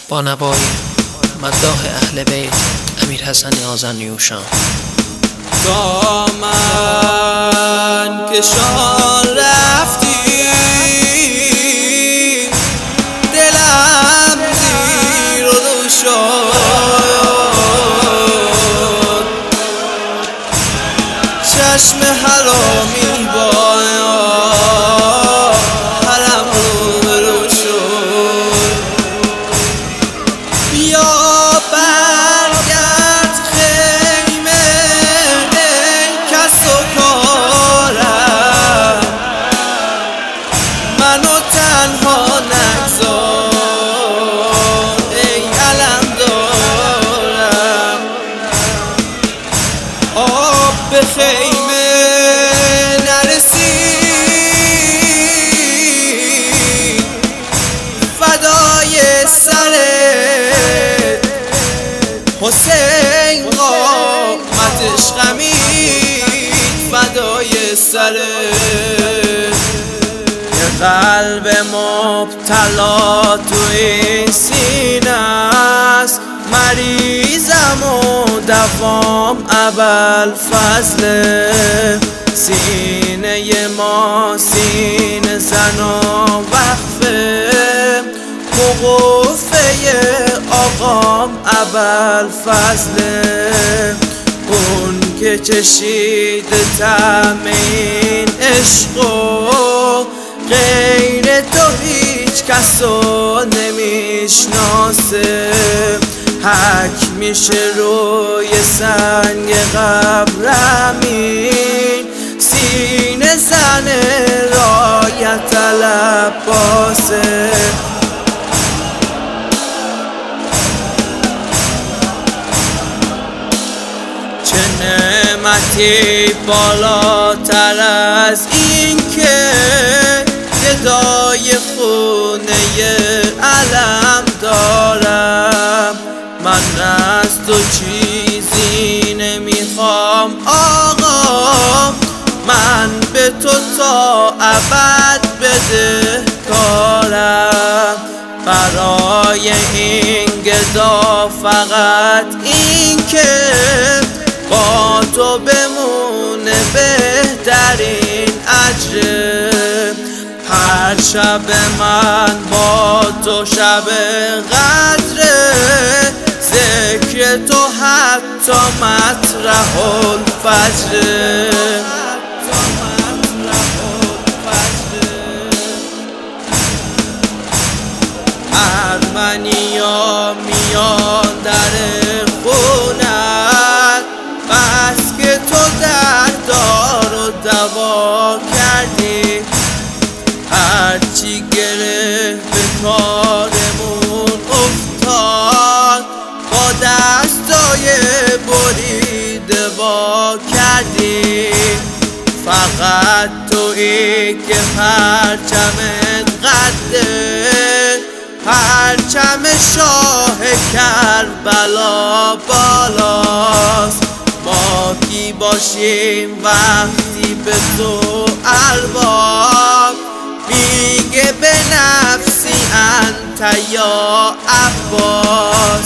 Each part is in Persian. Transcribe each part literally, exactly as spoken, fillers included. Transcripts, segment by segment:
با نوای مداح اهل بیت امیر حسن آذرنیوشان. دامن کشان رفتی، دلم زیر و رو شد، چشم حرامی با حرم رو برو شد. بیا برگرد خیمه ای کس و کارم، منو تنها نگذار ای علم دارم. آب به خیمه نرسید، فدای سرت حسین قامتش خمید، فدای سرت. یه قلب مبتلا تو این سینه است، مریضم و دوام ابوالفضل. سینه ما سینه زنا وقفه، موقوفه آقام ابوالفضل. اون که چشیده طعم این عشقو، غیر تو هیچ کسو نمیشناسه. حک میشه روی سنگ قبرمین، سینه زن رایت العباسه. چه نعمتی بالاتر از این که گدای خونه علم دارم. من از تو چیزی نمیخوام آقا، من به تو تا ابد بده کارم. برای این گدا فقط این که با تو بمونه بهترین اجره. هر شب من با تو شب قدره، ذکر تو حتی مطرح الفجره. ارمنیا میان در خونت، بس که تو دردار و دوا کردی. هرچی گره به کارمون افتاد، با دستای بریده وا کردی. فقط تویی که پرچمت قده، پرچم شاه کربلا بالاست. ما کی باشیم وقتی به تو ارباب میگه به نفسی انت یا عباس.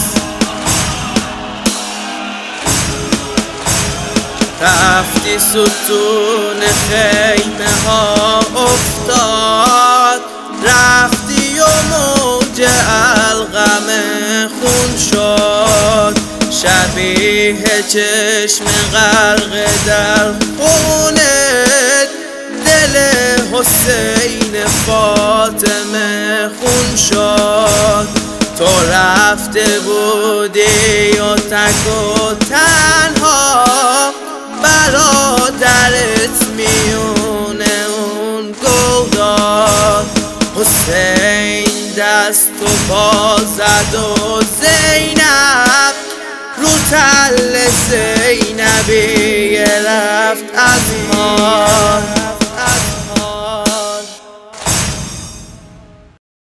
رفتی ستون خیمه ها افتاد، رفتی و موج القم خون شد. شبیه چشم غرق در خونت، دل حسین فاطمه خون شد. تو رفته بودی و تک و تنها، برادرت میونه اون گل داد. حسین دست و پا زد و زینب رو تل زینبی رفت از ما.